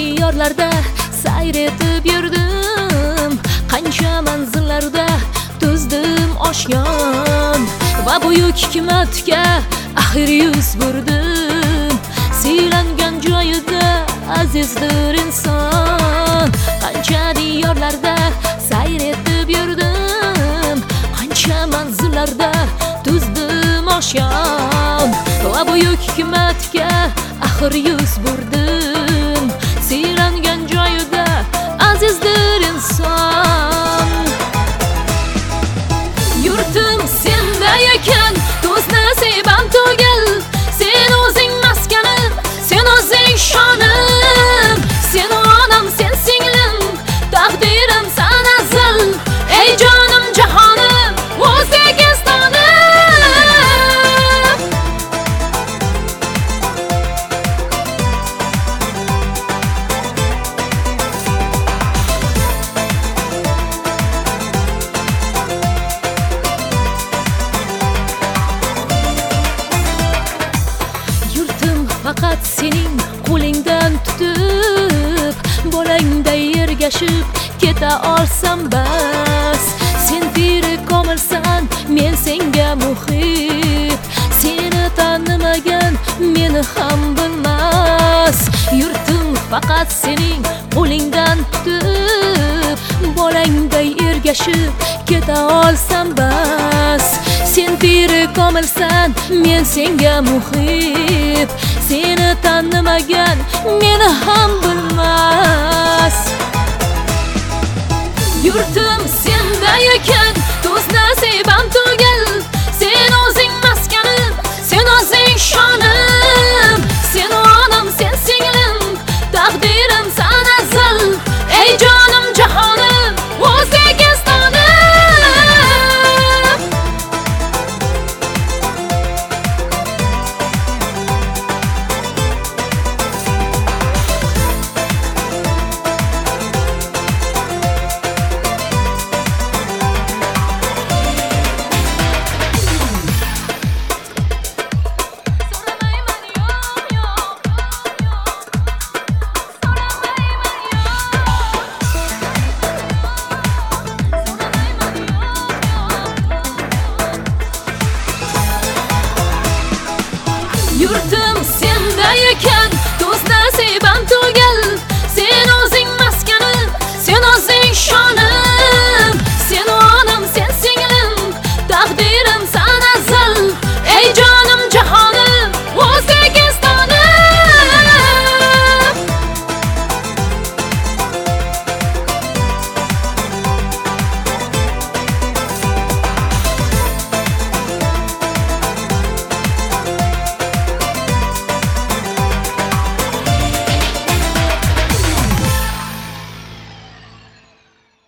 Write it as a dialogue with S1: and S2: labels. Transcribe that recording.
S1: diyorlarda sayr etib yurdim, qancha manzillarda tuzdim oshyon va buyuk hikmatga axir yuz burdim. Siylangan joyida azizdir inson, qancha diyorlarda sayr etib yurdim, qancha manzillarda tuzdim oshyon va buyuk hikmatga axir yuz burdim. Siylangan joyida azizdir inson. Yurtim senda ekan, do'st nasibam tugil. Sen o'zing maskanim, sen o'zing shonim. Sen onam, sen singlim, taqdirim sana zil. Ey jonim jahonim, O'zbekistonim. Faqat sening qo'lingdan tutib, bolangday ergashib keta olsam bas. Sen piri komilsan, men senga muhib. Seni tanimagan meni ham bilmas. Yurtim faqat sening qo'lingdan tutib, bolangday ergashib keta olsam bas. Sen piri komilsan, men senga muhib. Seni tanimagan meni ham bilmas. Yurtim senda ekan, do'st nasibam tugil. Sen o'zing maskanim, sen o'zing shonim. Sen onam, sen singlim, taqdirim sana zil. Ey jonim jahonim, O'zbekistonim. Yurtim senda ekan,